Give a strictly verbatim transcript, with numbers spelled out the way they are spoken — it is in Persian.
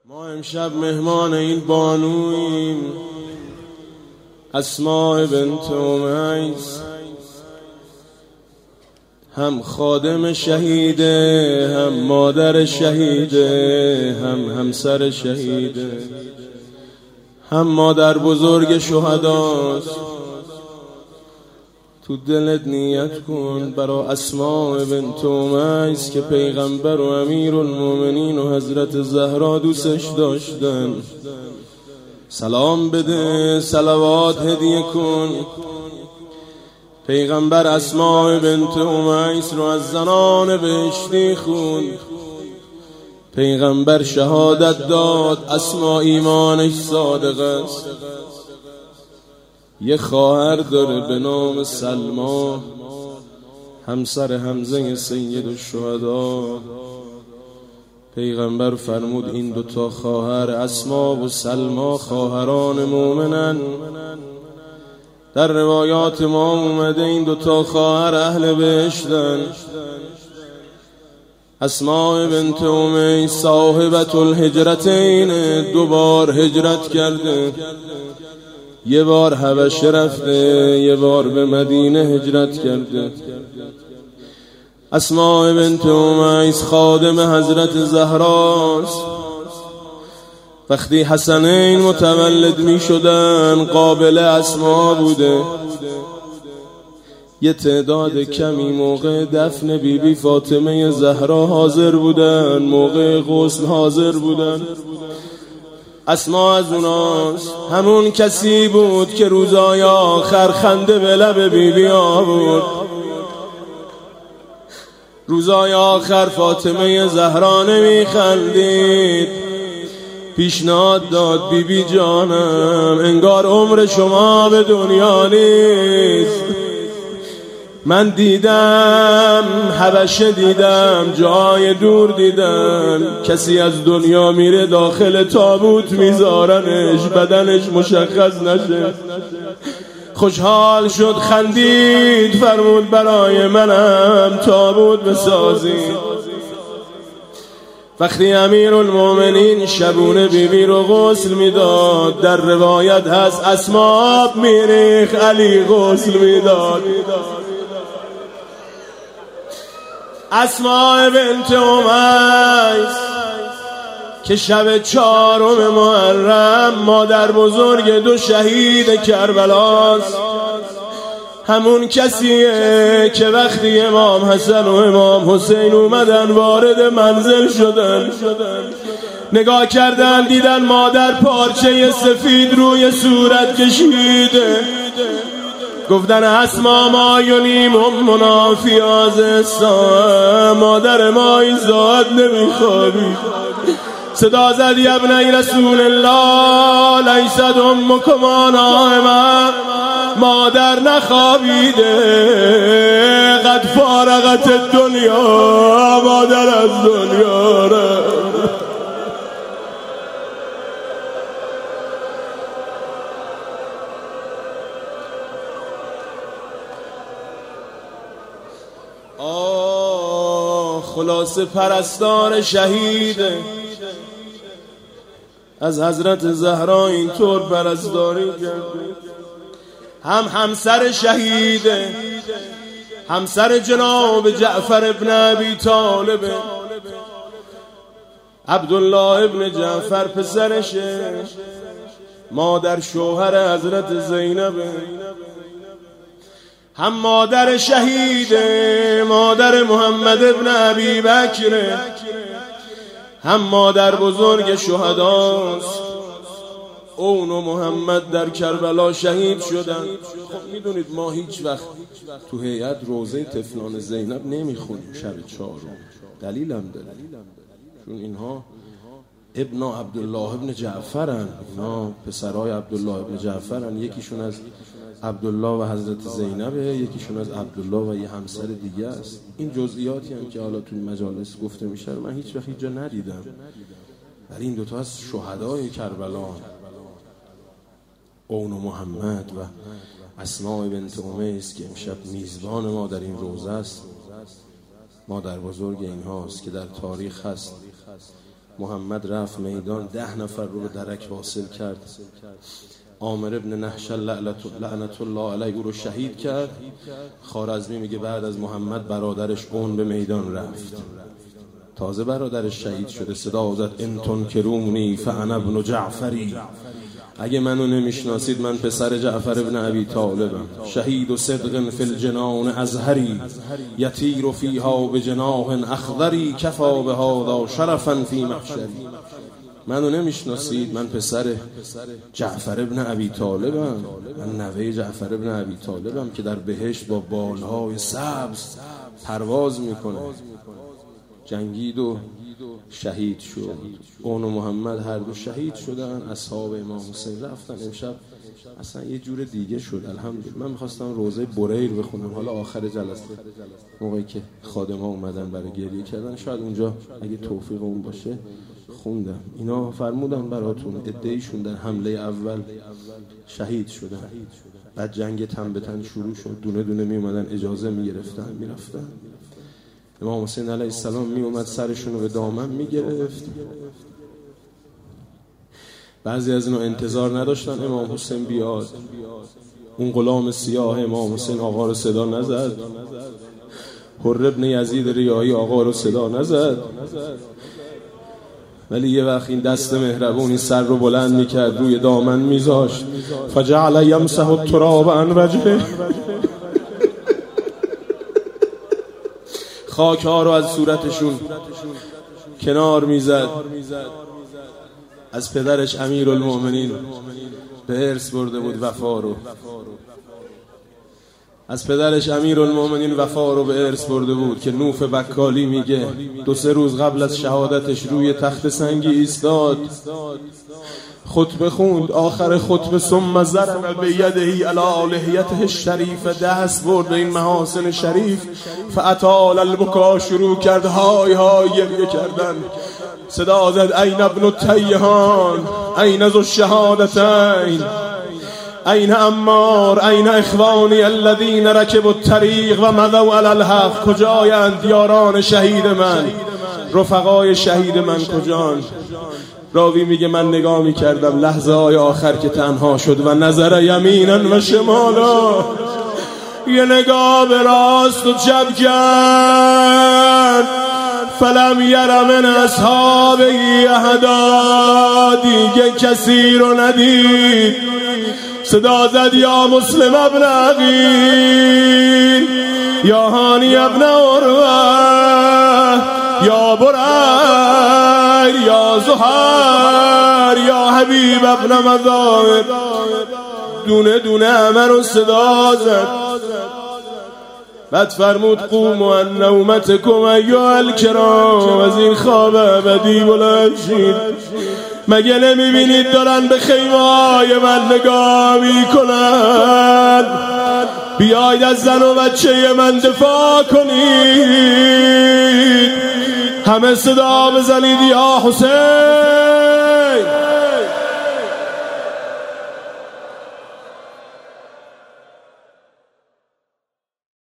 ما امشب مهمان این بانویم، اسماء بنت امیس، هم خادم شهیده، هم مادر شهیده، هم همسر شهیده، هم مادر بزرگ شهداست. تو دلت نیت کن برا اسماء بنت امیس که پیغمبر و امیر المومنین و حضرت زهرا دوستش داشتن. سلام بده، صلوات هدیه کن. پیغمبر اسماء بنت امیس رو از زنان بهشتی خوند. پیغمبر شهادت داد اسماء ایمانش صادق است. یه خواهر داره به نام سلما، همسر حمزه سید الشهدا. پیغمبر فرمود این دوتا خواهر اسما و سلما خواهران مومنن. در روایات ما اومده این دوتا خواهر اهل بهشتن. اسماء بنت امیس صاحبت الهجرتین، دو بار هجرت کرده. یه بار حبشه رفته، یه بار به مدینه هجرت کرده. اسماء بنت امیس خادم حضرت زهراست. وقتی حسنین متولد می شدن قابل اسماء بوده. یه تعداد کمی موقع دفن بی بی فاطمه زهرا حاضر بودن، موقع غسل حاضر بودن. اسماء از اوناست. همون کسی بود که روزای آخر خنده به لب بی بی آورد. روزای آخر فاطمه زهرا نمی خندید. پیشنهاد داد بی بی جانم، انگار عمر شما به دنیا نیست. من دیدم حبشه، دیدم جای دور، دیدم کسی از دنیا میره داخل تابوت میذارنش بدنش مشخص نشه. خوشحال شد، خندید، فرمود برای منم تابوت بسازید. وقتی امیر المومنین شبونه بیبی رو غسل میداد، در روایت هست اسماء میریخ، علی غسل میداد. اسماء بنت امیس که شب چهارم محرم مادر بزرگ دو شهید کربلاست. همون کسیه که وقتی امام حسن و امام حسین اومدن وارد منزل شدن، نگاه کردن دیدن مادر پارچه سفید روی صورت کشیده. گفتن اسما ما یونیم امنا فی آزستا، مادر ما این زاد نمیخوابی. صدا زد یبنی رسول الله لیست امکما نائما، مادر نخوابیده، قد فارغت دنیا، مادر از دنیا رفت. آه خلاصه پرستار شهیده از حضرت زهرا اینطور پرستاری کرده. هم همسر شهیده، همسر جناب جعفر ابن ابی طالب. عبدالله ابن جعفر پسرشه، مادر شوهر حضرت زینبه. هم مادر شهیده، مادر محمد ابن ابی بکره. هم مادر بزرگ شهداست. اون و محمد در کربلا شهید شدن. خب میدونید ما هیچ وقت تو هیئت روضه طفلان زینب نمیخونیم شب چهارم. دلیلم داره، چون اینها ابن عبدالله ابن جعفرن، اینا پسرای عبدالله ابن جعفرن. یکیشون از عبدالله و حضرت زینبه، یکیشون از عبدالله و یه همسر دیگه است. این جزئیاتی هم که حالا تو مجالس گفته میشه من هیچ وقت هیچ جا ندیدم، ولی این دوتا از شهدای کربلا، اون و محمد و اسماء بنت امیس که امشب میزبان ما در این روزه است. مادر بزرگ اینهاست که در تاریخ هست. محمد رفت میدان، ده نفر رو به درک واصل کرد. عامر ابن نحشل لعنت الله علیه او رو شهید کرد. خوارزمی میگه بعد از محمد برادرش اون به میدان رفت، تازه برادرش شهید شده. صدا زد ان تنکرونی فانا ابن جعفری، اگه منو نمیشناسید من پسر جعفر ابن ابی طالبم. شهید و صدق فی الجنان ازهری، یطیر فیها بجناح اخضری، کفا بهذا شرفا فی محشری. منو نمیشناسید من پسر جعفر ابن ابی طالبم، من نوه جعفر ابن ابی طالبم که در بهشت با بالهای سبز پرواز میکنه. جنگید و شهید شد. اون و محمد هر دو شهید شدن. اصحاب امام حسین رفتن. امشب اصلا یه جور دیگه شد. الحمدلله. من میخواستم روزه بریر بخونم، حالا آخر جلسه موقعی که خادم‌ها اومدن برای گریه کردن شاید اونجا اگه توفیق اون باشه خوندم. اینا فرمودن براتون عده‌ایشون در حمله اول شهید شدن، بعد جنگ تن به تن شروع شد، دونه دونه می اومدن اجازه می گرفتن می رفتن. امام حسین علیه السلام می اومد سرشون رو به دامن می گرفت. بعضی از اینا انتظار نداشتن امام حسین بیاد. اون غلام سیاه امام حسین آقا رو صدا نزد. حر ابن یزید ریایی آقا رو صدا نزد، ولی یه وقت این دست مهربون این سر رو بلند میکرد، روی دامن میذاشت. فجعل یمسح التراب عن وجهه، خاک ها رو از صورتشون کنار میزد. از پدرش امیرالمؤمنین به ارث برده بود وفا رو، از پدرش امیرالمؤمنین وفا رو به ارث برده بود که نوف بکالی میگه دو سه روز قبل از شهادتش روی تخت سنگی ایستاد، خطبه خوند. آخر خطبه ثم ضرب بیده علی لحیته الشریف، دست برد این محاسن شریف. فاطال البکا، شروع کرد های های گریه کردن. صدا زد این ابن التیهان، این ذو الشهادتین، این عمار، این اخوانی الذین رکبوا الطریق و مضوا علی الحق. کجایند یاران شهید من، رفقای شهید من کجان؟ راوی میگه من نگاه میکردم لحظه های آخر که تنها شد و نظر یمینا و شمالا، یه نگاه به راست و چپ کرد. فلم یر من اصحابه احدا، دیگه کسی رو ندید. صدا زد یا مسلم ابن عقیل، یا هانی ابن عروه، یا بریر، یا زهر، یا حبیب ابن مظاهر. دونه دونه همه رو صدا زد. بعد فرمود قوموا عن نومتکم ایها الکرام، از این خواب ابدی بلند شید. مگه نمیبینید دارن به خیمه‌های من نگاه میکنن؟ بیاید از زن و بچه من دفاع کنید. همه صدا بزنید یا حسین.